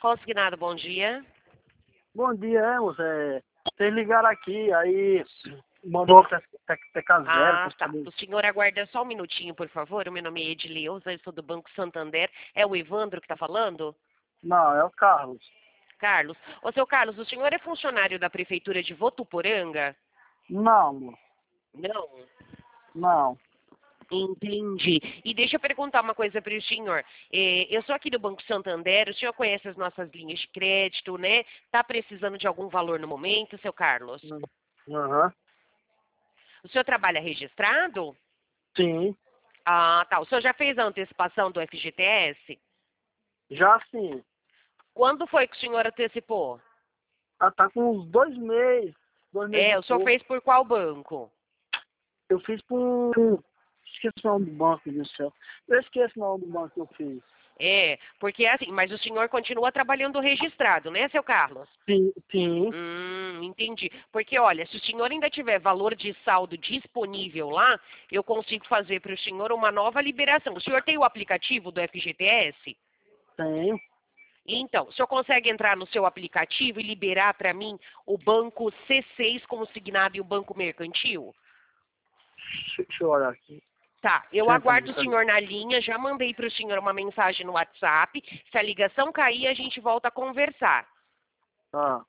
Consignado, bom dia. Bom dia, moço. Vocês ligaram aqui, aí mandou TK0. Ah, tá. O senhor aguarda só um minutinho, por favor. O meu nome é Edileuza, eu sou do Banco Santander. É o Evandro que está falando? Não, é o Carlos. Carlos. Ô, seu Carlos, o senhor é funcionário da Prefeitura de Votuporanga? Não, moço. Não. Não. Entendi. E deixa eu perguntar uma coisa para o senhor. Eu sou aqui do Banco Santander, o senhor conhece as nossas linhas de crédito, né? Está precisando de algum valor no momento, seu Carlos? Aham. O senhor trabalha registrado? Sim. Ah, tá. O senhor já fez a antecipação do FGTS? Já sim. Quando foi que o senhor antecipou? Tá com uns 2 meses. 2 meses e O senhor pouco. fez por qual banco? Eu fiz por... Esqueci o nome do banco, meu Deus do céu. Eu esqueci o nome do banco que eu fiz. Porque assim, mas o senhor continua trabalhando registrado, né, seu Carlos? Sim, sim. Entendi. Porque, olha, se o senhor ainda tiver valor de saldo disponível lá, eu consigo fazer para o senhor uma nova liberação. O senhor tem o aplicativo do FGTS? Tenho. Então, o senhor consegue entrar no seu aplicativo e liberar para mim o banco C6 como signado e o banco mercantil? Deixa eu olhar aqui. Tá, eu Senta, aguardo o moça. senhor na linha, já mandei para o senhor uma mensagem no WhatsApp. Se a ligação cair, a gente volta a conversar. Tá.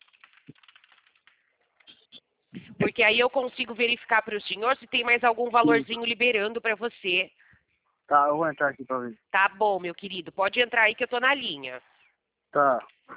Porque aí eu consigo verificar para o senhor se tem mais algum valorzinho liberando para você. Tá, eu vou entrar aqui pra ver. Tá bom, meu querido, pode entrar aí que eu tô na linha. Tá.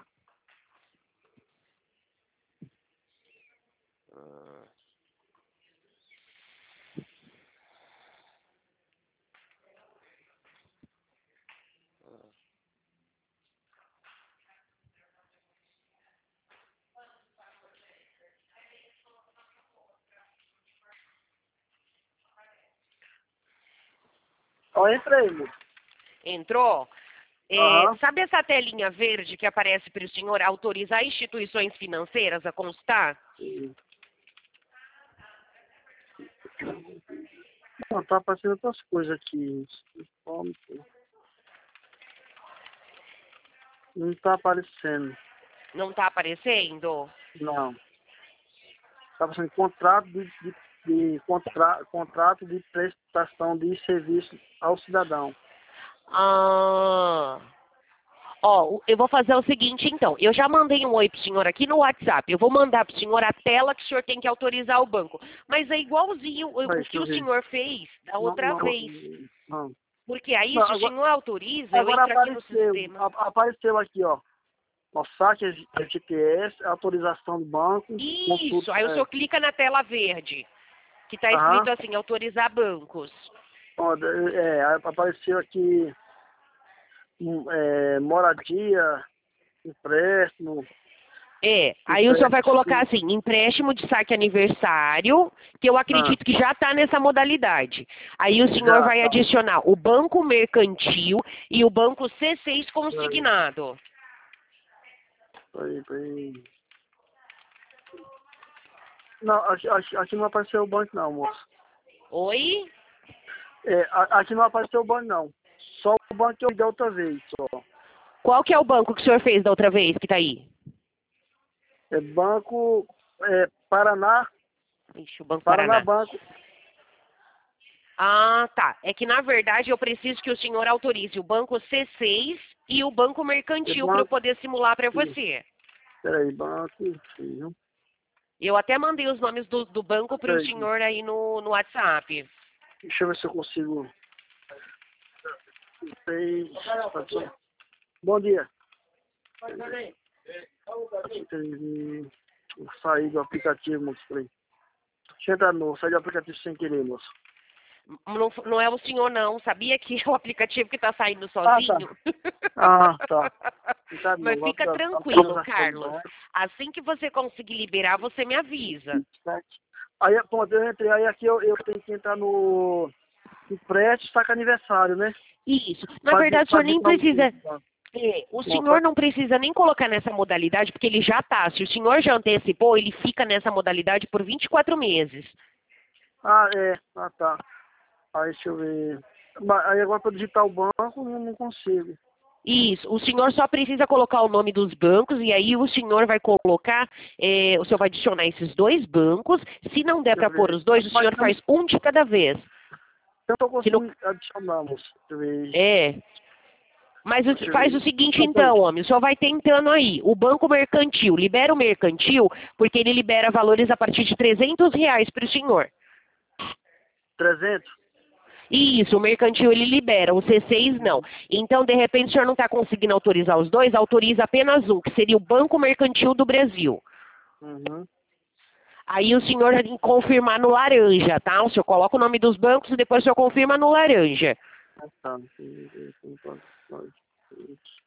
Ó, entra aí, moço. Entrou? Aham. Sabe essa telinha verde que aparece para o senhor autorizar instituições financeiras a constar? Não, tá aparecendo outras coisas aqui. Não tá aparecendo. Não tá aparecendo? Não. Tá aparecendo contrato de prestação de serviço ao cidadão. Ah. Ó, eu vou fazer o seguinte, então. Eu já mandei um oi pro senhor aqui no WhatsApp. Eu vou mandar pro senhor a tela que o senhor tem que autorizar o banco. Mas é igualzinho o Vai, deixa que eu o ver. senhor fez da Não, outra não, vez. não. Porque aí, Não, se o senhor autoriza, eu agora entro aqui no apareceu. sistema. Apareceu aqui, ó. O saque FGTS, autorização do banco. Isso, aí o senhor clica na tela verde, que tá escrito Aham. assim, autorizar bancos. Ó, apareceu aqui moradia, empréstimo. Aí o senhor vai colocar Empréstimo. assim, empréstimo de saque aniversário, que eu Ah, acredito que já está nessa modalidade. Aí o senhor já, vai tá. adicionar o banco mercantil e o banco C6 Peraí, consignado. peraí. Não, aqui não apareceu o banco não, moço. Oi? Aqui não apareceu o banco não. Só o banco que eu dei outra vez, só. Qual que é o banco que o senhor fez da outra vez que tá aí? É banco Paraná, Ixi, o Banco Paraná Paraná. Banco. Ah, tá. É que na verdade eu preciso que o senhor autorize o banco C6 e o banco É mercantil para eu banco, poder simular para você. peraí, banco, sim. Eu até mandei os nomes do banco para o Peraí, senhor aí no WhatsApp. deixa eu ver se eu consigo. Sei, bom dia. Vou sair do aplicativo, moço. Peraí. Deixa eu entrar no, sair do aplicativo sem querer, moço. Não é o senhor não, sabia que é o aplicativo que está saindo sozinho? Tá. Tá, não, Mas fica tá, tranquilo, tá, Carlos. Assim que você conseguir liberar, você me avisa. Aí, pronto, eu entrei, aí aqui eu tenho que entrar no empréstimo, saca aniversário, né? Isso. Na verdade, o senhor nem precisa. O Não, senhor não precisa nem colocar nessa modalidade, porque ele já está. Se o senhor já antecipou, ele fica nessa modalidade por 24 meses. tá. Aí deixa eu ver. Aí agora para digitar o banco, não consigo. Isso, o senhor só precisa colocar o nome dos bancos e aí o senhor vai colocar, o senhor vai adicionar esses dois bancos. Se não der para pôr os dois, o senhor faz um de cada vez. Eu tô conseguindo adicionar, moço. Deixa eu ver. É. Mas faz o seguinte então, homem, o senhor vai tentando aí. O banco mercantil, libera o mercantil, porque ele libera valores a partir de R$ 300 para o senhor. 300? Isso, o mercantil ele libera, o C6 não. Então, de repente, o senhor não está conseguindo autorizar os dois, autoriza apenas um, que seria o Banco Mercantil do Brasil. Uhum. Aí o senhor tem que confirmar no laranja, tá? O senhor coloca o nome dos bancos e depois o senhor confirma no laranja. Ah, tá.